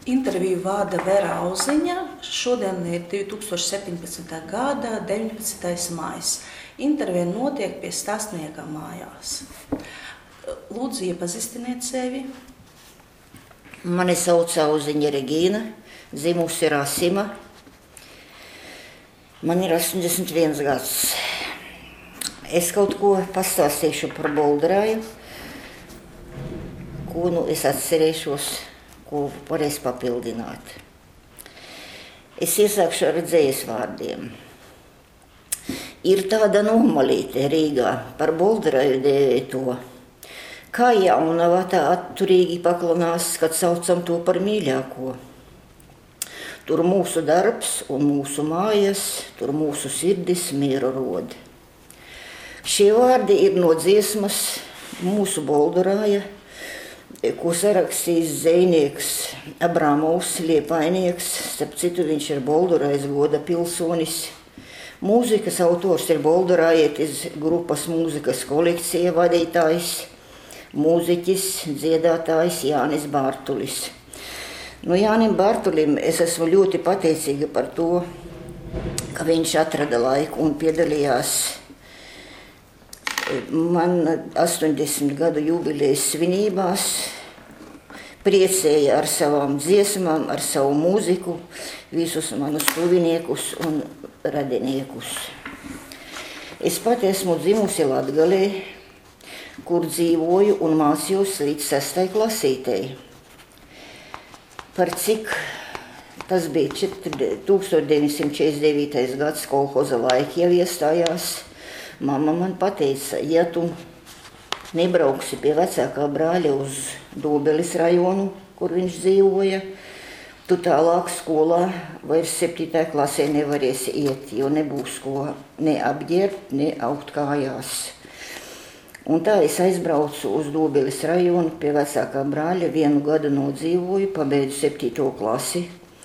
Interviju vada Vera Auziņa. Šodien ir 2017. gada 19. maijs. Intervija notiek pie stāstnieka mājās. Lūdzu, iepazīstiniet sevi. Mani sauc Auziņa Regīna, dzimusi Rasima. Man ir 81 gads. Es kaut ko pastāstīšu par Bolderāju, ko es atcerēšos, ko varēs papildināt. Es iesākšu ar dzējas vārdiem. Ir tāda nomalīte Rīgā, par Bolderāju dēvē to. Kā jaunava tā atturīgi paklanās, kad saucam to par mīļāko. Tur mūsu darbs un mūsu mājas, tur mūsu sirdis mieru rod. Šie vārdi ir no dziesmas Mūsu Bolderāja, ko sarakstījis dzejnieks Abramovs, liepainieks, starp citu viņš ir Bolderājas goda pilsonis. Mūzikas autors ir Bolderājietis grupas mūzikas kolekcija vadītājs, mūziķis, dziedātājs Jānis Bārtulis. Jānim Bārtulim es esmu ļoti pateicīga par to, ka viņš atrada laiku un piedalījās man 80 gadu jubilejas svinībās, priecēja ar savām dziesmām, ar savu mūziku, visus manus tuviniekus un radiniekus. Es pati esmu dzimusi Latgalē, kur dzīvoju un mācījos līdz 6. klasītei. Par cik tas bija 1949. gads, kolhoza laiki jau iestājās, mamma man pateica, ja tu nebrauksi pie vecākā brāļa uz Dobeles rajonu, kur viņš dzīvoja, tu tālāk skolā vairs 7. klasē nevarēsi iet, jo nebūs ko ne apģērbt, ne augt kājās. Un tā es aizbraucu uz Dobeles rajonu pie vecākā brāļa, 1 gadu nodzīvoju, pabeidzu 7. klasi.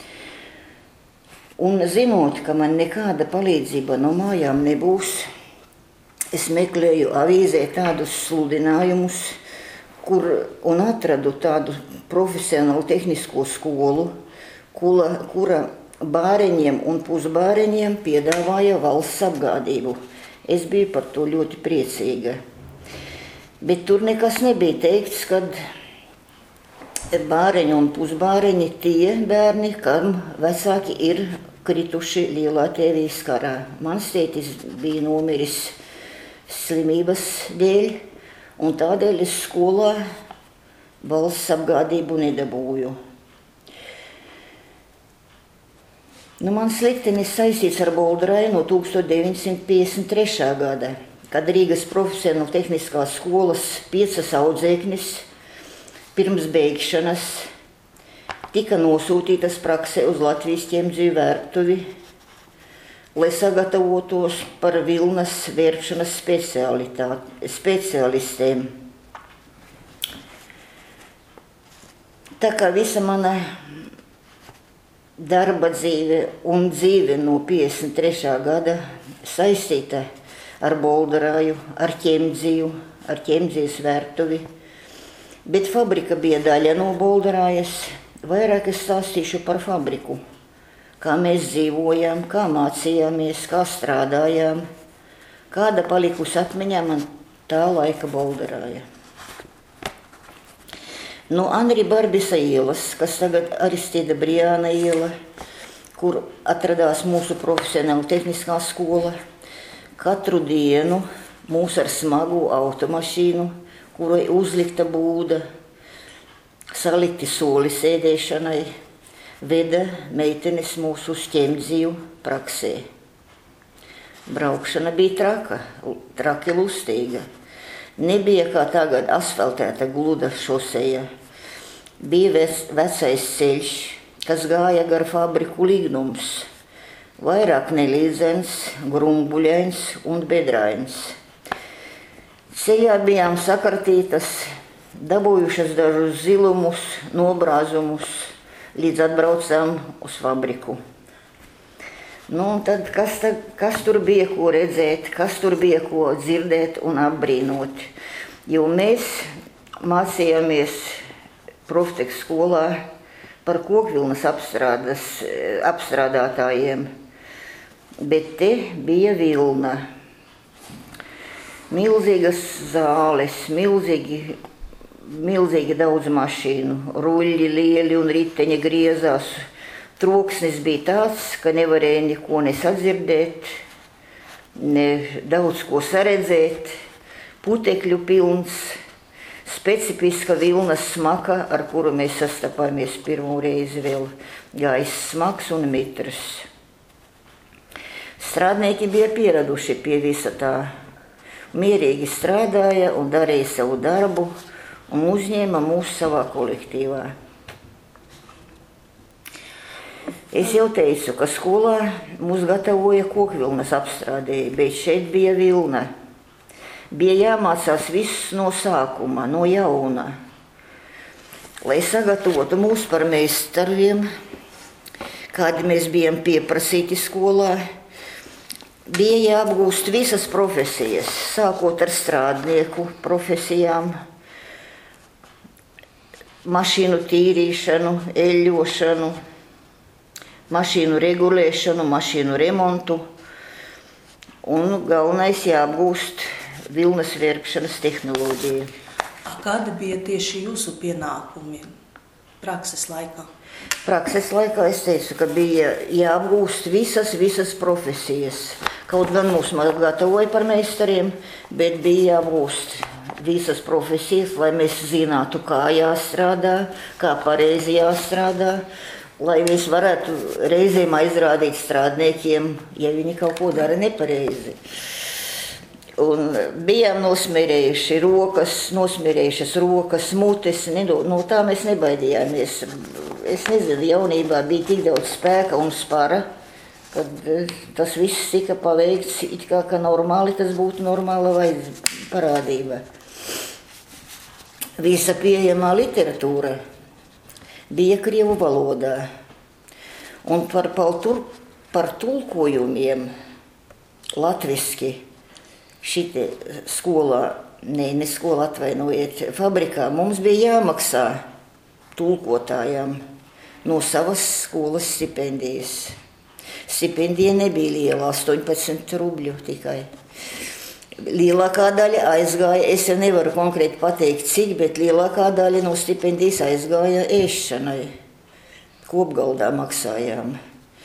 Un zinot, ka man nekāda palīdzība no mājām nebūs, es meklēju avīzē tādus sludinājumus, un atradu tādu profesionālu tehnisko skolu, kura bāreņiem un pusbāreņiem piedāvāja valsts apgādību. Es biju par to ļoti priecīga. Bet tur nekas nebija teikts, kad bāreņi un pusbāreņi tie bērni, kam vecāki ir krituši Lielā Tēvijas karā. Mans tētis bija nomiris slimības dēļ, un tādēļ es skolā valsts apgādību nedabūju. Mans liktenis saistīts ar Bolderāju no 1953. gada. Kad Rīgas profesionāla tehniskās skolas 5 audzēknis pirms beigšanas tika nosūtītas praksē uz Latvijas ķemdziju vērtuvi, lai sagatavotos par vilnas vērpšanas speciālistēm. Tā kā visa mana darba dzīve un dzīve no 53. gada saistīta ar Bolderāju, ar ķemdziju, ar ķemdzijas vērtuvi, bet fabrika bija daļa no Bolderājas. Vairāk es stāstīšu par fabriku, kā mēs dzīvojām, kā mācījāmies, kā strādājām, kāda palikusi atmiņā man tā laika Bolderāja. No Anri Barbisa ielas, kas tagad Aristida Brijāna iela, kur atradās mūsu profesionāla tehniskā skola, katru dienu mūs ar smagu automašīnu, kurai uzlikta būda, salikti soli sēdēšanai, veda meitenes mūsu uz ķemdziju praksē. Braukšana bija traki lustīga. Nebija kā tagad asfaltēta gluda šoseja. Bija vecais ceļš, kas gāja gar fabriku līgnums. Vairāk nelīdzens, grumbuļains un bedrains. Ceļā bijām sakartītas, dabūjušas dažus zilumus, nobrāzumus, līdz atbraucām uz fabriku. Un tad kas tur bija ko redzēt, kas tur bija ko dzirdēt un apbrīnot. Jo mēs mācījāmies Profteks skolā par kokvilnas apstrādātājiem, bet te bija vilna. Milzīgas zāles, milzīgi daudz mašīnu, ruļļi lieli un riteņi griezās. Troksnis bija tāds, ka nevarēja neko nesadzirdēt, ne daudz ko saredzēt, putekļu pilns, specifiska vilnas smaka, ar kuru mēs sastapāmies pirmo reizi vēl, gājis smags un mitrs. Strādnieki bija pieraduši pie visa tā. Mierīgi strādāja un darīja savu darbu un uzņēma mūs savā kolektīvā. Es jau teicu, ka skolā mūs gatavoja kokvilnas apstrādēji, bet šeit bija vilna. Bija jāmācās viss no sākuma, no jauna. Lai sagatavotu mūs par meistariem, kādi mēs bijām pieprasīti skolā, bija jāapgūst visas profesijas, sākot ar strādnieku profesijām, mašīnu tīrīšanu, eļļošanu, mašīnu regulēšanu, mašīnu remontu un galvenais jāapgūst vilnas virkšanas tehnoloģiju. Kādi bija tieši jūsu pienākumi prakses laikā? Prakses laikā es teicu, ka bija jāapgūst visas profesijas. Kaut gan mūs gatavoja par meistariem, bet bija jāapgūst visas profesijas, lai mēs zinātu, kā jāstrādā, kā pareizi jāstrādā, lai mēs varētu reizēm aizrādīt strādniekiem, ja viņi kaut ko dara nepareizi. Un bijām nosmērējušas rokas, mutes, no tā mēs nebaidījāmies. Es nezinu, jaunībā bija tik daudz spēka un spara, kad tas viss tika paveikts, it kā normāli, tas būtu normāla parādība. Visa pieejamā literatūra bija krievu valodā, un par tulkojumiem latviski šitie skolā, ne skolā atvainojiet, fabrikā mums bija jāmaksā tulkotājām no savas skolas stipendijas. Stipendija nebija liela, 18 rubļu tikai. Lielākā daļa aizgāja, es jau nevaru konkrēti pateikt cik, bet lielākā daļa no stipendijas aizgāja ēšanai. Kopgaldā maksājām.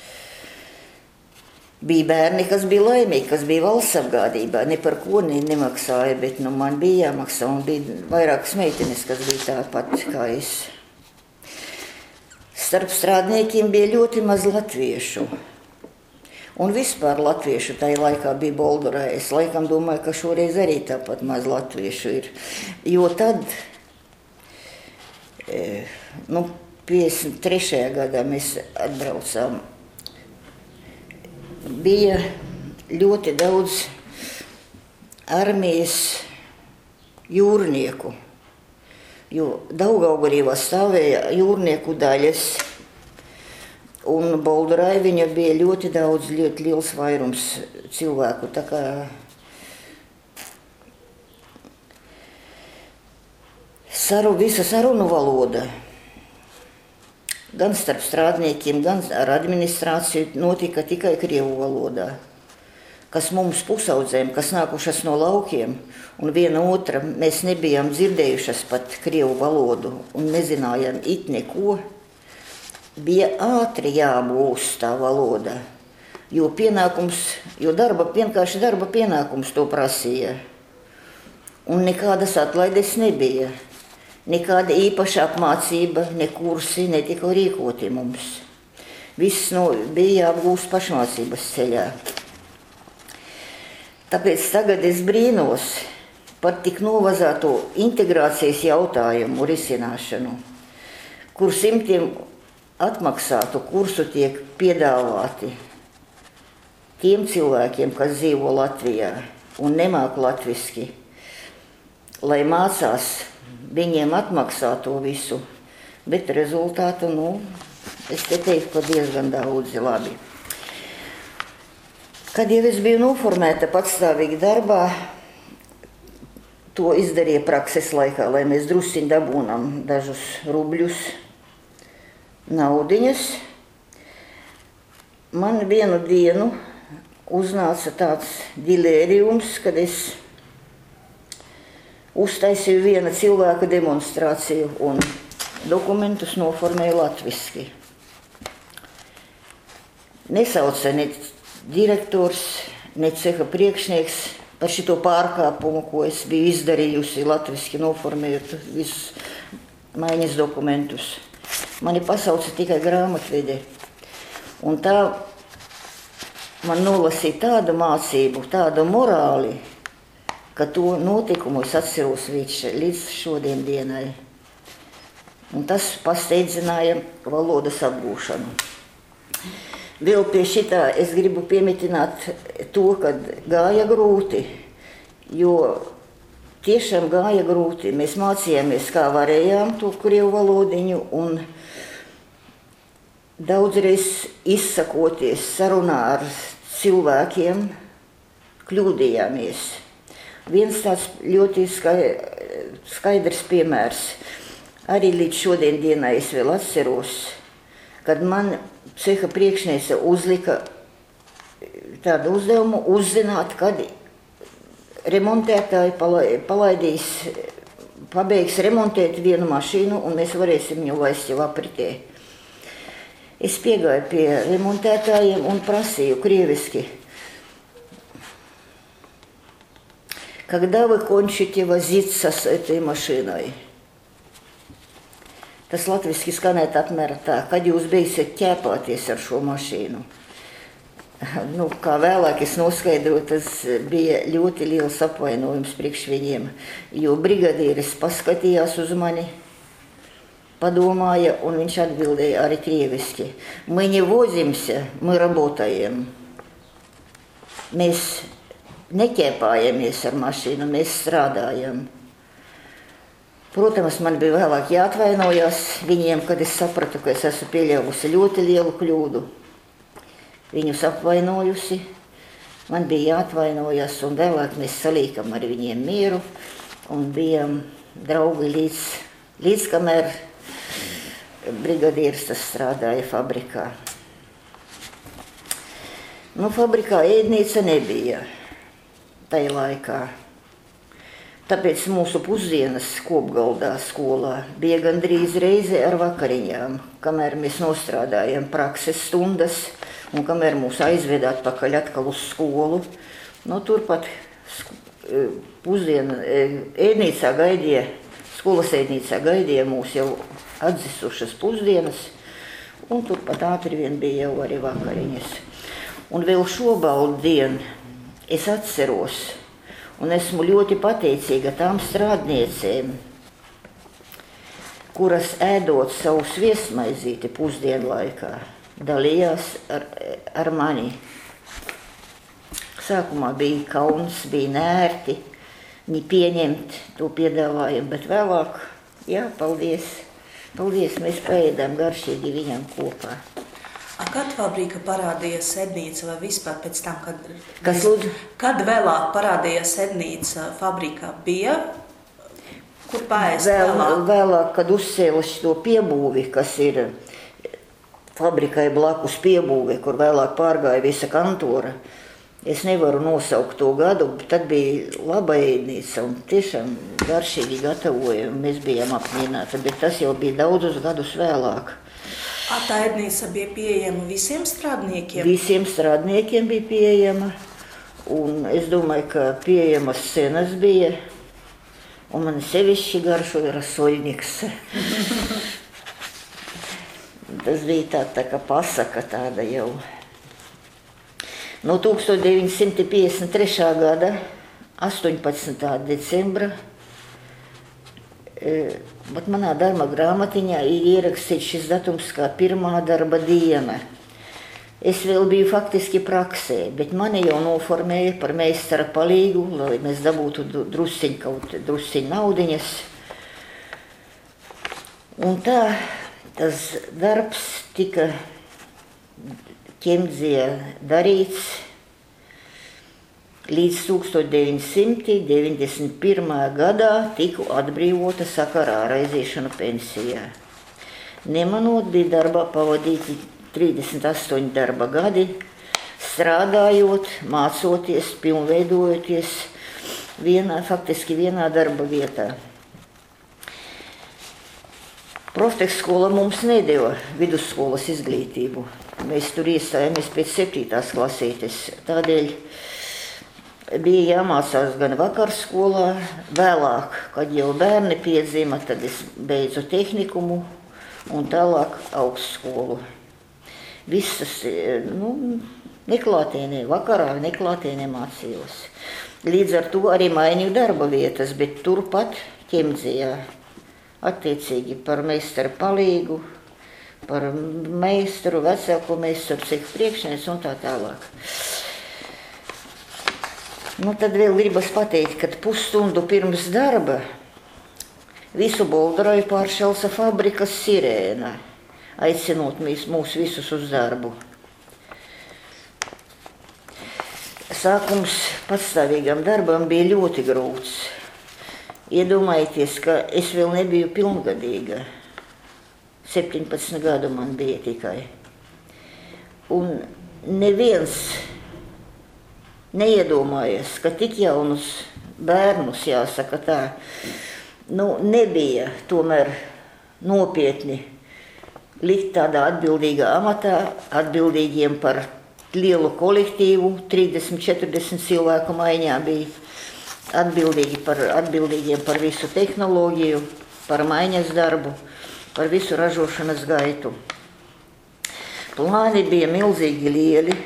Bija bērni, kas bija laimīgi, kas bija valsts apgādībā, ne par ko nemaksāja, bet man bija jāmaksā, un bija vairākas meitenes, kas bija tāpat kā es. Starp strādniekiem bija ļoti maz latviešu. Un vispār latviešu tajā laikā bija Boldurā. Es laikam domāju, ka šoreiz arī tāpat maz latviešu ir. Jo tad, 53. gadā mēs atbraucām, bija ļoti daudz armijas jūrnieku. Jo Daugavgrīvā stāvēja jūrnieku daļas, un Boldurā viņa bija ļoti daudz, ļoti liels vairums cilvēku. Tā kā visa sarunu valoda, gan starp strādniekiem, gan ar administrāciju notika tikai krievu valodā. Kas mums pusaudzēm, kas nākušas no laukiem, un viena otra, mēs nebijām dzirdējušas pat krievu valodu un nezinājām it neko, bija ātri jāapgūst tā valoda, jo vienkārši darba pienākums to prasīja. Un nekādas atlaides nebija, nekāda īpaša apmācība, ne kursi netika rīkoti mums. Viss bija jāapgūst pašmācības ceļā. Tāpēc tagad es brīnos par tik novazāto integrācijas jautājumu risināšanu, kur simtiem atmaksātu kursu tiek piedāvāti tiem cilvēkiem, kas dzīvo Latvijā un nemāk latviski, lai mācās, viņiem atmaksā to visu, bet rezultātu, es te teiktu, ka diezgan daudzi labi. Kad jau es biju noformēta patstāvīgi darbā, to izdarīja prakses laikā, lai mēs drusciņ dabūnam dažus rubļus, naudiņas. Man vienu dienu uznāca tāds dilērijums, kad es uztaisīju viena cilvēka demonstrāciju un dokumentus noformēju latviski. Nesauca ne direktors, ne ceha priekšnieks par šito pārkāpumu, ko es biju izdarījusi latviski noformējot visus maiņas dokumentus. Mani pasauca tikai grāmatvede. Un tā man nolasīja tādu mācību, tādu morāli, ka to notikumu es atceros līdz šodien dienai. Un tas pasteidzināja valodas apgūšanu. Vēl pie šitā es gribu piemitināt to, ka gāja grūti, jo tiešām gāja grūti. Mēs mācījāmies, kā varējām to krievu valodiņu, un daudzreiz izsakoties sarunā ar cilvēkiem, kļūdījāmies. Viens tāds ļoti skaidrs piemērs, arī līdz šodien dienai es vēl atceros, kad man ceha priekšniece uzlika tādu uzdevumu uzzināt, kad remontētāji pabeigs remontēt vienu mašīnu un mēs varēsim viņu laist jau apritē. Es piegāju pie remontētājiem un prasīju krieviski, когда вы кончите возиться с этой машиной? Tas latviski skanēt apmēram tā, kad jūs beigsiet ķēpāties ar šo mašīnu. Kā vēlāk es noskaidroju, tas bija ļoti liels apvainojums priekš viņiem, jo brigadieris paskatījās uz mani, padomāja, un viņš atbildēja arī krieviski. Мы не возимся, мы работаем. Mēs neķēpājamies ar mašīnu, mēs strādājam. Protams, man bija vēlāk jāatvainojās viņiem, kad es sapratu, ka es esmu pieļāvusi ļoti lielu kļūdu. Viņus apvainojusi, man bija jāatvainojas, un vēlāk mēs salīkam ar viņiem mieru un bijām draugi līdz kamēr brigadieris tas strādāja fabrikā. Fabrikā ēdnīca nebija tajā laikā. Tāpēc mūsu pusdienas Kopgaldā skolā bija gandrīz reize ar vakariņām, kamēr mēs nostrādājam prakses stundas un kamēr mūs aizveda atpakaļ atkal uz skolu. Turpat ēdnīcā gaidīja, skolas ēdnīcā gaidīja mūs jau atdzisušas pusdienas, un turpat ātri vien bija jau arī vakariņas. Un vēl šobaldu dienu es atceros, un esmu ļoti pateicīga tām strādniecēm, kuras ēdot savu sviestmaizīti pusdienlaikā, dalījās ar mani. Sākumā bija kauns, bija nērti, viņi pieņemt to piedāvājumu, bet vēlāk, paldies, mēs paēdām garšīgi viņam kopā. Kad fabrika parādījās ēdnīca vai vispār pēc tam, kad vēlāk parādījās ēdnīca fabrikā, bija, kur paēst vēlāk? Vēlāk, kad uzcēla šo piebūvi, kas ir fabrikai blakus piebūve, kur vēlāk pārgāja visa kantora, es nevaru nosaukt to gadu, bet tad bija laba ēdnīca un tiešām garšīgi gatavoja, un mēs bijām apmierināti, bet tas jau bija daudzus gadus vēlāk. Tā ēdnīca bija pieejama visiem strādniekiem? Visiem strādniekiem bija pieejama, un es domāju, ka pieejamas cenas bija, un man sevišķi garšoja rasoļniks. Tas bija tā kā pasaka tāda jau. No 1953. gada 18. decembra bet manā darba grāmatiņā ir ierakstīts šis datums kā pirmā darba diena. Es vēl biju faktiski praksē, bet mani jau noformēja par meistara palīgu, lai mēs dabūtu drusciņu naudiņas. Un tā tas darbs tika ķemdzē darīts līdz 1991. gadā tiku atbrīvota sakarā ar aiziešanu pensijā. Nemanot, bija darbā pavadīti 38 darba gadi, strādājot, mācoties, pilnveidojoties faktiski vienā darba vietā. Proftekskola mums nedeva vidusskolas izglītību. Mēs tur iestājāmies pēc 7. klasītes. Tādēļ bija jāmācās gan vakarskolā, vēlāk, kad jau bērni piedzima, tad es beidzu tehnikumu un tālāk augstskolu. Visas, neklātienē, vakarā neklātienē mācījos. Līdz ar to arī mainīju darba vietas, bet turpat Ķemdzijā. Attiecīgi par meistaru palīgu, par meistaru, vecāko meistaru, cehu priekšnieci un tā tālāk. Tad vēl gribas pateikt, ka pusstundu pirms darba visu Bolderoju pāršelsa fabrikas sirēna, aicinot mūs visus uz darbu. Sākums patstāvīgam darbam bija ļoti grūts. Iedomājieties, ka es vēl nebiju pilngadīga. 17 gadu man bija tikai. Un neviens neiedomājies, ka tik jaunus bērnus, jāsaka tā, nebija tomēr nopietni likt tādā atbildīgā amatā, atbildīgiem par lielu kolektīvu, 30-40 cilvēku maiņā bija. Atbildīgiem par visu tehnoloģiju, par maiņas darbu, par visu ražošanas gaitu. Plāni bija milzīgi lieli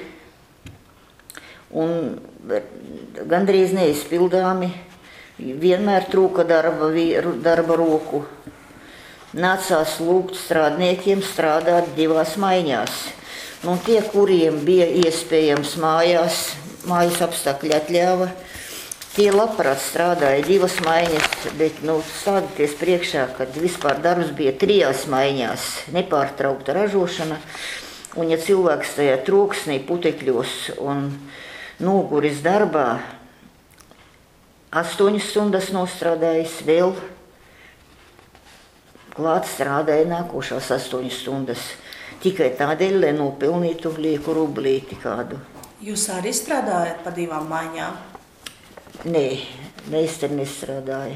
un gandrīz neizpildāmi. Vienmēr trūka darba roku. Nācās lūgt strādniekiem strādāt 2 maiņās. Tie, kuriem bija iespējams mājas apstākļi atļāva, tie labprāt strādāja 2 maiņas, bet stādīties priekšā, kad vispār darbs bija 3 maiņās, nepārtraukta ražošana, un ja cilvēks tajā troksnī, putekļos un noguris darbā 8 stundas nostrādājis, vēl klāt strādāja nākošās 8 stundas, tikai tādēļ, lai nopelnītu lieku rublīti kādu. Jūs arī strādājat pa 2 maiņām? Nē, meistari nestrādāja.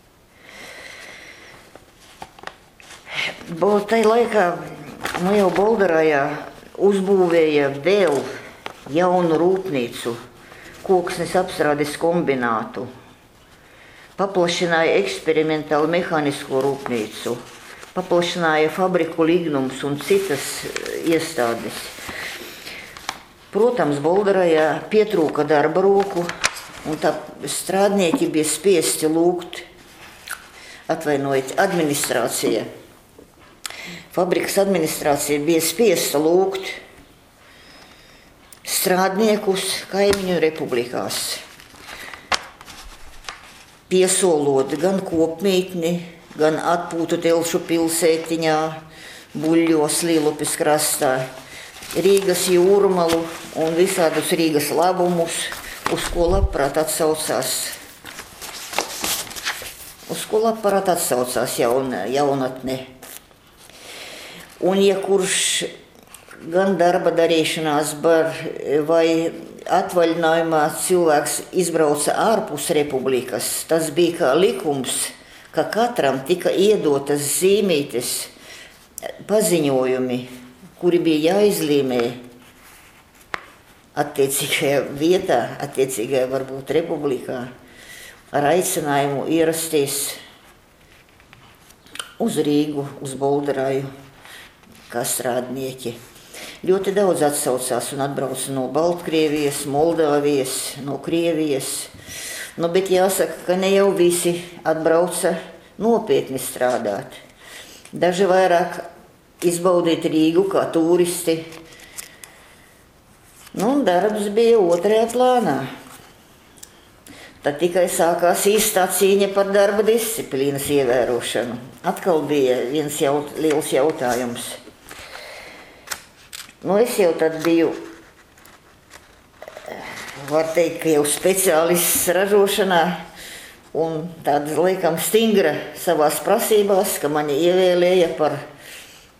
Tai laikā jau Bolderājā uzbūvēja vēl jaunu rūpnīcu, koksnes apstrādes kombinātu, paplašināja eksperimentālu mehānisko rūpnīcu, paplašināja fabriku Lignums un citas iestādes. Protams, Bolderājā pietrūka darba roku, un tā strādnieki bija spiesti lūgt, administrācija. Fabrikas administrācija bija spiesta lūgt strādniekus kaimiņu republikās, piesolot gan kopmītni, gan atpūtu Telšu pilsētiņā, Buļļos, Līlupes krastā, Rīgas jūrmalu un visādus Rīgas labumus, uz ko labprāt atsaucās jaunatne. Un ja kurš gan darba darīšanās vai atvaļinājumā cilvēks izbrauca ārpus republikas, tas bija kā likums, ka katram tika iedotas zīmītes, paziņojumi, kuri bija jāizlīmē attiecīgajā vietā, attiecīgajā varbūt republikā, ar aicinājumu ierasties uz Rīgu, uz Bolderāju, kā strādnieki. Ļoti daudz atsaucās un atbrauca no Baltkrievijas, Moldāvijas, no Krievijas. Bet jāsaka, ka ne jau visi atbrauca nopietni strādāt. Daži vairāk izbaudīt Rīgu kā turisti. Darbs bija otrajā plānā. Tad tikai sākās īstā cīņa par darba disciplīnas ievērošanu. Atkal bija viens liels jautājums. Es jau tad biju, var teikt, ka jau speciālists ražošanā un tāda, laikam, stingra savās prasībās, ka mani ievēlēja par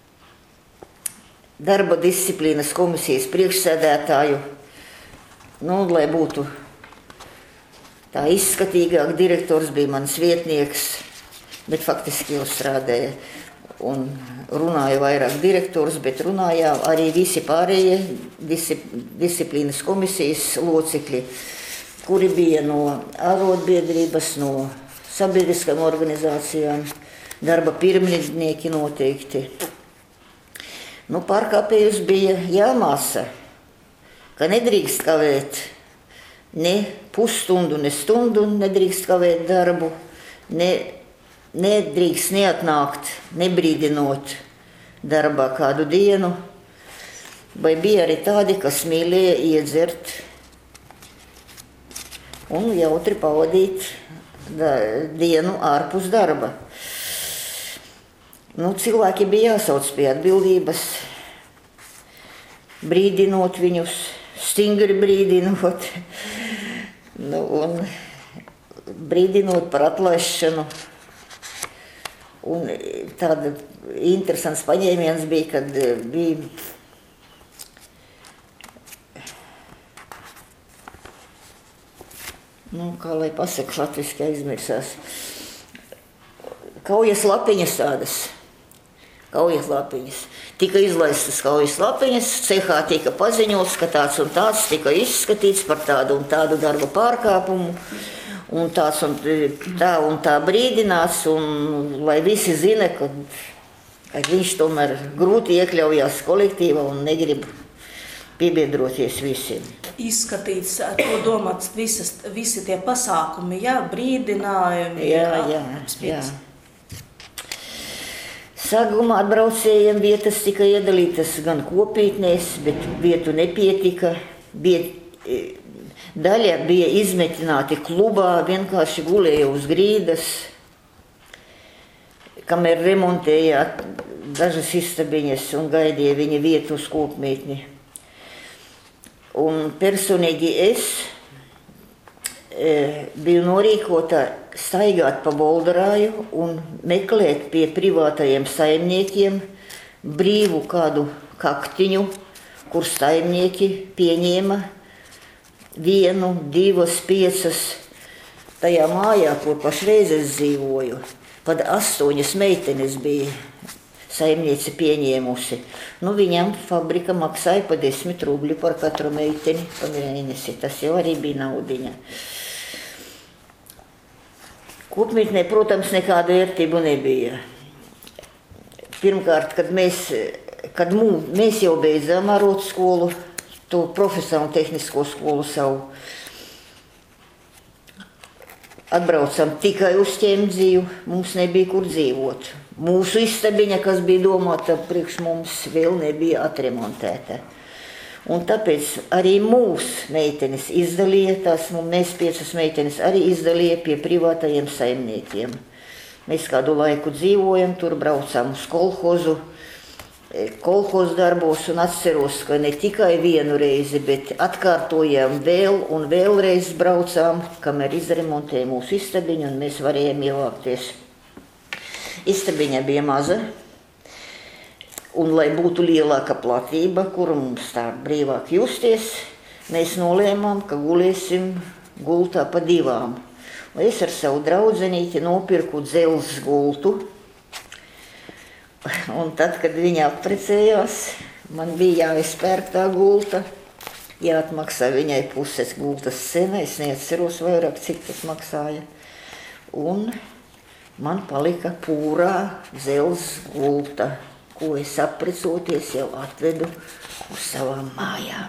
darba disciplīnas komisijas priekšsēdētāju, lai būtu tā izskatīgāk. Direktors bija mans vietnieks, bet faktiski jau strādāja un runāja vairāk direktors, bet runāja arī visi pārējie disciplīnas komisijas locekļi, kuri bija no arotbiedrības, no sabiedriskām organizācijām, darba pirmnieki noteikti. Pārkāpējus bija jāmāsa, ka nedrīkst kavēt ne pusstundu, ne stundu, nedrīkst kavēt darbu, nedrīkst neatnākt, nebrīdinot darbā kādu dienu, vai bija arī tādi, kas mīlēja iedzert un jautri pavadīt dienu ārpus darba. Cilvēki bija jāsauc pie atbildības, brīdinot viņus, stingri brīdinot, un brīdinot par atlaišanu. Un tāda interesants paņēmiens bija, kad bija kā lai pasaka, latviski aizmirsās, kaujas lapiņas tādas. Kaujas lapiņas. Tika izlaistas kaujas lapiņas, cehā tika paziņots, ka tāds un tāds tika izskatīts par tādu un tādu darba pārkāpumu, un tāds un tā brīdināts, un lai visi zina, ka viņš tomēr grūti iekļaujās kolektīvā un negrib piebiedroties visiem. Izskatīts, ar to domāts visi tie pasākumi, brīdinājumi. Jā. Sākumā atbraucējiem vietas tika iedalītas gan kopītnēs, bet vietu nepietika. Daļa bija izmetināti klubā, vienkārši gulēja uz grīdas, kamēr remontēja dažas istabiņas un gaidīja viņa vietu uz kopmītni. Un personīgi es biju norīkota staigāt pa Boldarāju un meklēt pie privātajiem saimniekiem brīvu kādu kaktiņu, kur saimnieki pieņēma 1, 2, 5 tajā mājā, kur pašreiz es dzīvoju. Pat 8 meitenes bija saimniece pieņēmusi. Viņam fabrika maksāja pa 10 rubļu par katru meiteni pa mēnesi. Tas jau arī bija naudiņa. Kopmītnē, protams, nekāda vērtība nebija. Pirmkārt, kad mēs jau beidzām arotskolu, to profesionālu tehnisko skolu savu, atbraucam tikai uz ķemdzīvu, mums nebija kur dzīvot. Mūsu istabiņa, kas bija domāta priekš mums, vēl nebija atremontēta. Un tāpēc arī mūsu meitenes izdalīja, mēs 5 meitenes arī izdalīja pie privātajiem saimniekiem. Mēs kādu laiku dzīvojam, tur braucām uz kolhozu darbos un atceros, ka ne tikai 1 reizi, bet atkārtojām vēl un vēlreiz braucām, kamēr izremontēja mūsu istabiņu un mēs varējām ievākties. Istabiņa bija maza. Un, lai būtu lielāka platība, kuru mums tā brīvāk justies, mēs nolēmām, ka gulēsim gultā pa 2. Un es ar savu draudzenīti nopirku dzelzs gultu. Un tad, kad viņa apprecējās, man bija jāizpērk tā gulta, jāatmaksā viņai puses gultas cena, es neatceros vairāk, cik tas maksāja. Un man palika pūrā dzelzs gulta, ko es aprecoties jau atvedu uz savām mājām.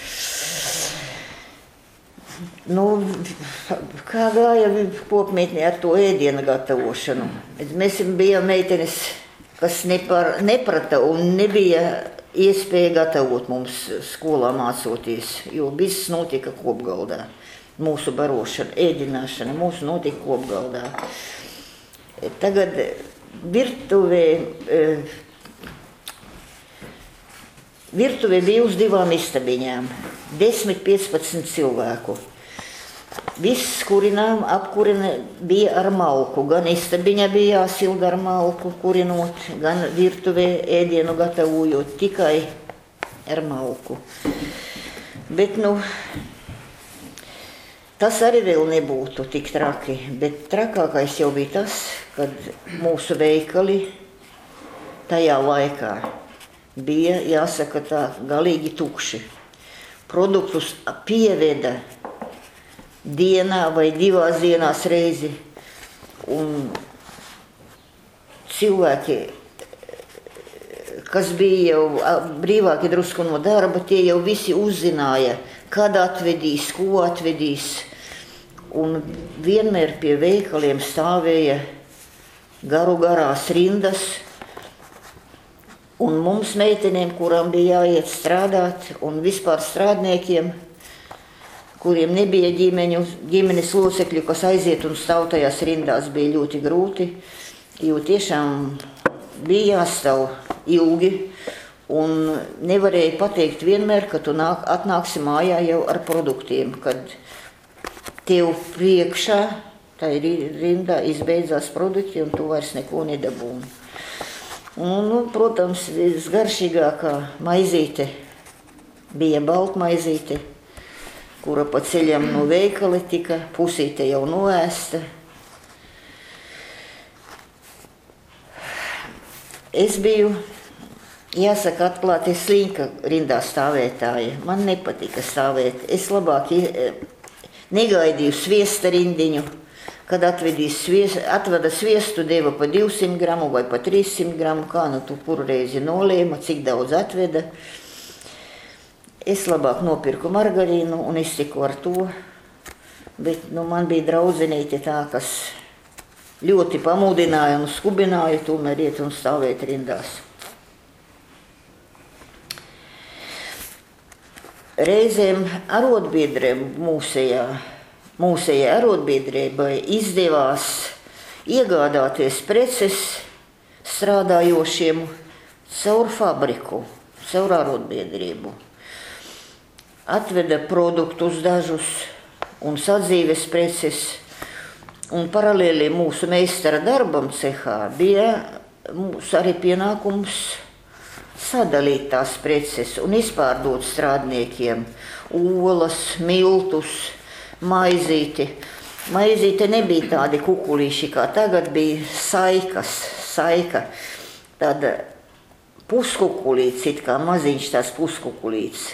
Kā gāja kopmītnē ar to ēdienu gatavošanu? Mēs bijām meitenes, kas neprata un nebija iespēja gatavot mums skolā mācoties, jo viss notika kopgaldā. Mūsu barošana, ēdināšana, mūsu notika kopgaldā. Tagad Virtuve bija uz 2 istabiņām, 10-15 cilvēku. Viss apkurina bija ar malku. Gan istabiņa bija jāsilda ar malku kurinot, gan virtuvē ēdienu gatavojot tikai ar malku. Bet, tas arī vēl nebūtu tik traki, bet trakākais jau bija tas, kad mūsu veikali tajā laikā bija, jāsaka tā, galīgi tukši. Produktus pieveda dienā vai 2 dienās reizi, un cilvēki, kas bija jau brīvāki drusku no darba, tie jau visi uzzināja, kad atvedīs, ko atvedīs, un vienmēr pie veikaliem stāvēja garās rindas, un mums meitenēm, kurām bija jāiet strādāt, un vispār strādniekiem, kuriem nebija ģimenes locekļu, kas aiziet un stāv tajās rindās, bija ļoti grūti, jo tiešām bija jāstāv ilgi un nevarēja pateikt vienmēr, ka tu atnāksi mājā jau ar produktiem, kad tev priekšā tā rindā izbeidzās produkti un tu vairs neko nedabūni. Un, protams, visgaršīgākā maizīte bija baltmaizīte, kura pa ceļam no veikala tika, pusīte jau noēsta. Es biju, jāsaka atklāti, slinka rindā stāvētāja. Man nepatika stāvēt. Es labāk negaidīju sviesta rindiņu, kad atveda sviestu, deva pa 200 gramu vai pa 300 gramu, kā tu kuru reizi nolēma, cik daudz atveda. Es labāk nopirku margarīnu un iztiku ar to, bet man bija draudzenīte tā, kas ļoti pamudināja un skubināja tomēr iet un stāvēt rindās. Reizēm arotbiedrēm mūsējai arotbiedrībai izdevās iegādāties preces strādājošiem caur fabriku, caur arotbiedrību. Atveda produktus dažus un sadzīves preces, un paralēli mūsu meistara darbam cehā bija mūsu arī pienākums sadalīt tās preces un izpārdot strādniekiem olas, miltus, maizīti. Maizīte nebija tādi kukulīši, kā tagad bija saika, tāda puskukulīts, it kā maziņš tās puskukulīts.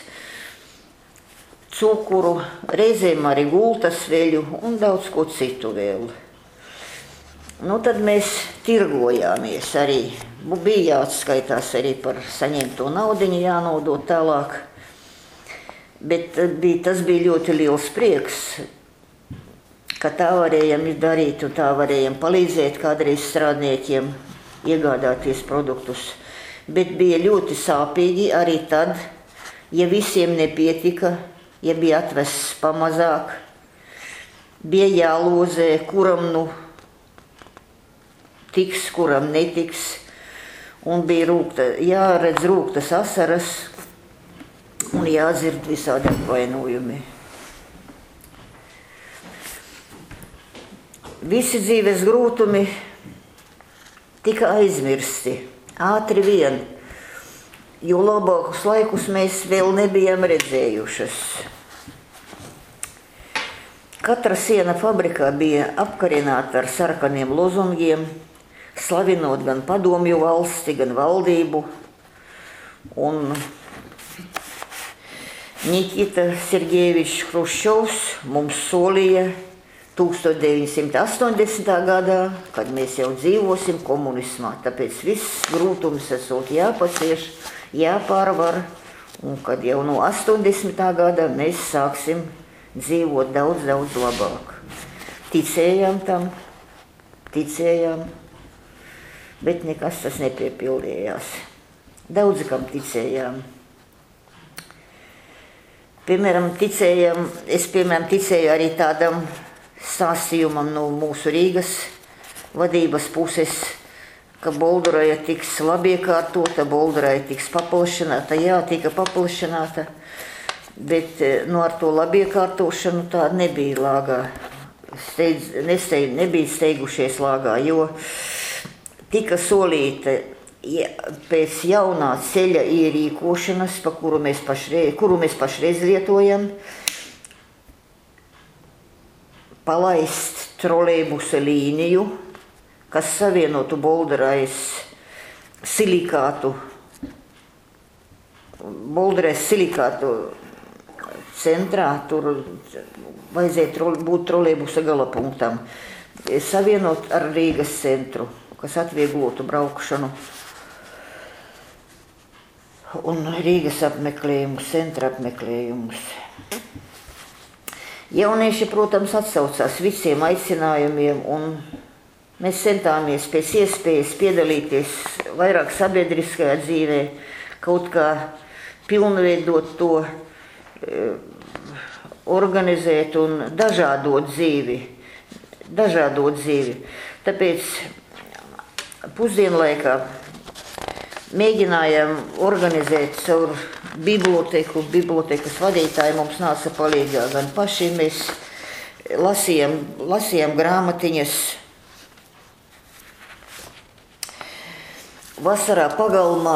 Cukuru, reizēm arī gultas veļu un daudz ko citu vēl. Tad mēs tirgojāmies arī. Bija jāatskaitās arī par saņemto naudiņu, jānodot tālāk. Bet tas bija ļoti liels prieks, ka tā varējām darīt un tā varējām palīdzēt kādreiz strādniekiem iegādāties produktus. Bet bija ļoti sāpīgi arī tad, ja visiem nepietika, ja bija atvests pamazāk, bija jālozē, kuram tiks, kuram netiks, un bija jāredz rūgtas asaras un jādzird visādi apvainojumi. Visi dzīves grūtumi tika aizmirsti, ātri vien, jo labākus laikus mēs vēl nebijām redzējušas. Katra siena fabrikā bija apkarināta ar sarkaniem lozungiem, slavinot gan padomju valsti, gan valdību. Un Nikita Sergejevičs Hruščovs mums solīja 1980. gadā, kad mēs jau dzīvosim komunismā, tāpēc viss grūtums esot jāpacieš, jāpārvar, un kad jau no 80. gada mēs sāksim dzīvot daudz, daudz labāk. Ticējām tam, bet nekas tas nepiepildījās. Daudz kam ticējām. Es ticēju arī tādam stāstījumam no mūsu Rīgas vadības puses, ka Bolduroja tiks labi iekārtota, Bolduroja tiks paplašināta. Jā, tika paplašināta, Bet ar to labiekārtošanu tā nebija lāgā. Nebija steigušies lāgā, jo tika solīta pēc jaunā ceļa ierīkošanas, kuru mēs pašreiz lietojam, palaist trolejbusa līniju, kas savienotu Bolderais silikātu centrā, tur vajadzēja būt trolejbusa galapunktam, savienot ar Rīgas centru, kas atvieglotu braukšanu un Rīgas apmeklējumus, centra apmeklējumus. Jaunieši, protams, atsaucās visiem aicinājumiem, un mēs centāmies pēc iespējas piedalīties vairāk sabiedriskajā dzīvē, kaut kā pilnveidot to, organizēt un dažādot dzīvi. Tāpēc pusdienlaikā mēģinājām organizēt caur biblioteku. Bibliotekas vadītāji mums nāca palīgā, gan paši mēs lasījām grāmatiņas. Vasarā pagalmā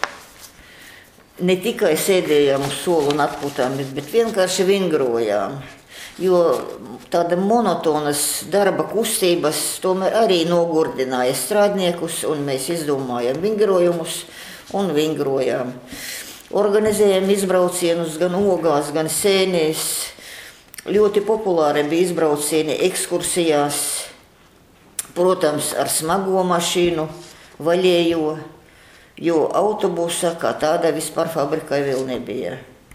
ne tikai sēdējām uz solu un atpūtām, bet vienkārši vingrojām, jo tāda monotonas darba kustības tomēr arī nogurdināja strādniekus, un mēs izdomājām vingrojumus un vingrojām. Organizējām izbraucienus gan Ogās, gan Sēnēs. Ļoti populāri bija izbraucieni ekskursijās, protams, ar smago mašīnu, vaļējo, jo autobusa kā tāda vispār fabrikai vēl nebija.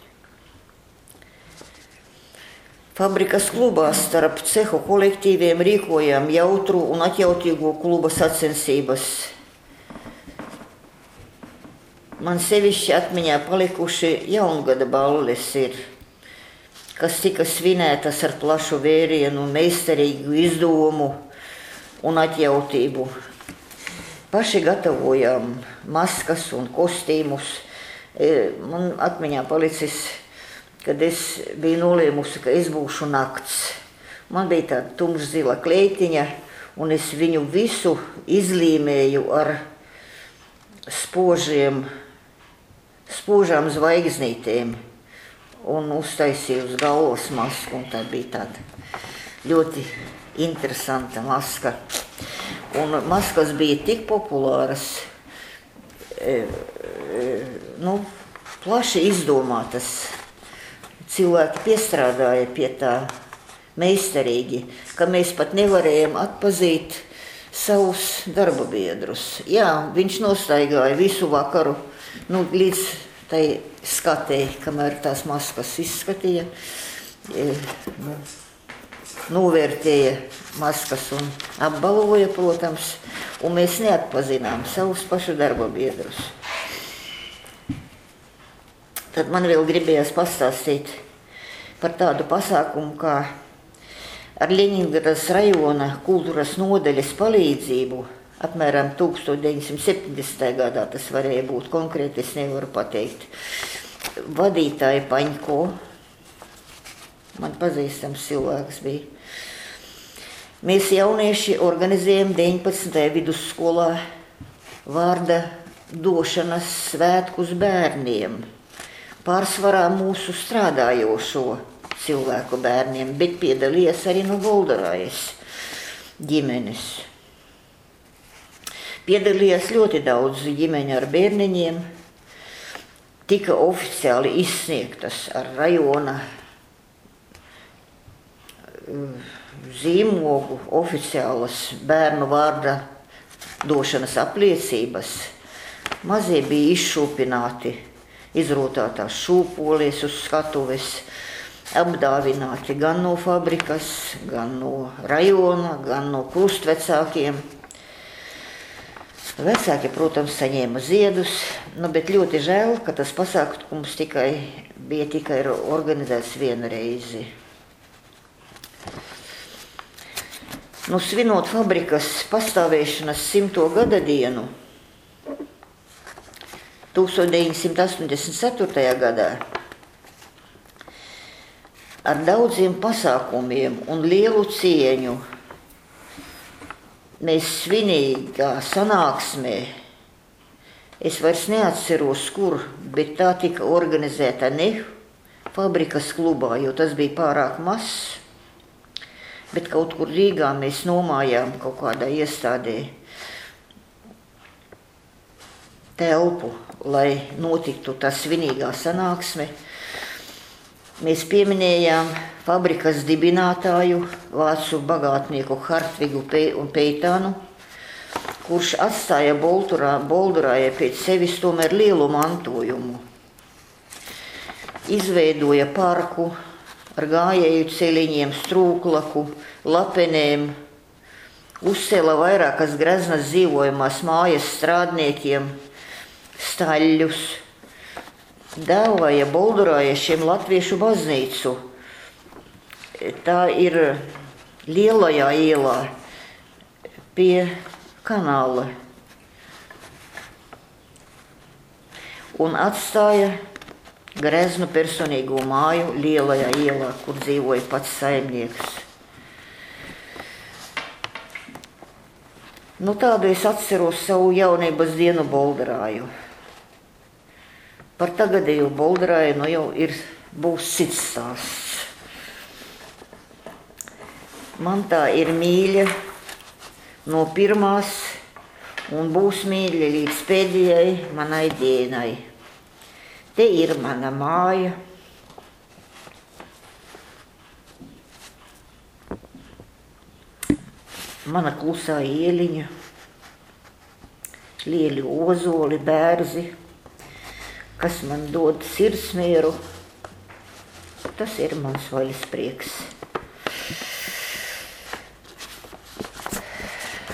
Fabrikas klubā starp cehu kolektīviem rīkojām jautru un atjautīgo kluba sacensības. Man sevišķi atmiņā palikuši jaungada balles ir, kas tika svinētas ar plašu vērienu, meistarīgu izdomu un atjautību. Paši gatavojām maskas un kostīmus. Man atmiņā palicis, kad es biju nolēmusi, ka es būšu nakts. Man bija tāda tumšzila kleitiņa, un es viņu visu izlīmēju ar spožām zvaigznītēm un uztaisīju uz galvas masku, un tā bija tāda ļoti interesanta maska. Un maskas bija tik populāras, plaši izdomātas. Cilvēki piestrādāja pie tā meistarīgi, ka mēs pat nevarējām atpazīt savus darba biedrus. Jā, viņš nostaigāja visu vakaru, līdz tai skatēji, kamēr tās maskas izskatīja, novērtēja maskas un apbalvoja, protams, un mēs neatpazinām savus pašu darba biedrus. Tad man vēl gribējās pastāstīt par tādu pasākumu, kā ar Ļeņingradas rajona kultūras nodaļas palīdzību apmēram 1970. gadā tas varēja būt, konkrēti es nevaru pateikt. Vadītāja Paņko, man pazīstams cilvēks bija. Mēs jaunieši organizējam 19. vidusskolā vārda došanas svētkus bērniem. Pārsvarā mūsu strādājošo cilvēku bērniem, bet piedalījās arī no Bolderais ģimenes. Piedalījās ļoti daudz ģimeņu ar bērniņiem, tika oficiāli izsniegtas ar rajona zīmogu oficiālas bērnu vārda došanas apliecības. Mazie bija izšūpināti, izrotātās šūpolies uz skatuves, apdāvināti gan no fabrikas, gan no rajona, gan no krustvecākiem. Vecāki, protams, saņēma ziedus, bet ļoti žēl, ka tas pasākums bija tikai organizēts vienu reizi. Svinot fabrikas pastāvēšanas 100. gada dienu, 1984. gadā, ar daudziem pasākumiem un lielu cieņu mēs svinīgā sanāksmē, es vairs neatceros, kur, bet tā tika organizēta ne fabrikas klubā, jo tas bija pārāk mazs, bet kaut kur Rīgā mēs nomājām kaut kādā iestādē telpu, lai notiktu tā svinīgā sanāksme. Mēs pieminējām fabrikas dibinātāju, vācu bagātnieku Hartvigu un Peitānu, kurš atstāja Boldurājai pēc sevis tomēr lielu mantojumu. Izveidoja parku ar gājēju ceļiņiem, strūklaku, lapenēm, uzcēla vairākas greznas dzīvojamās mājas strādniekiem, staļļus, dāvāja Boldurājiešiem latviešu baznīcu. Tā ir Lielajā ielā pie kanāla. Un atstāja greznu personīgo māju Lielajā ielā, kur dzīvoja pats saimnieks. Tādu es atceros savu jaunības dienu Boldurāju. Par tagadējo Boldurāju jau būs cits stāsts. Man tā ir mīļa no pirmās un būs mīļa līdz pēdējai manai dienai. Te ir mana māja. Mana klusā ieliņa, lieli ozoli, bērzi, kas man dod sirdsmieru. Tas ir mans vaļas prieks.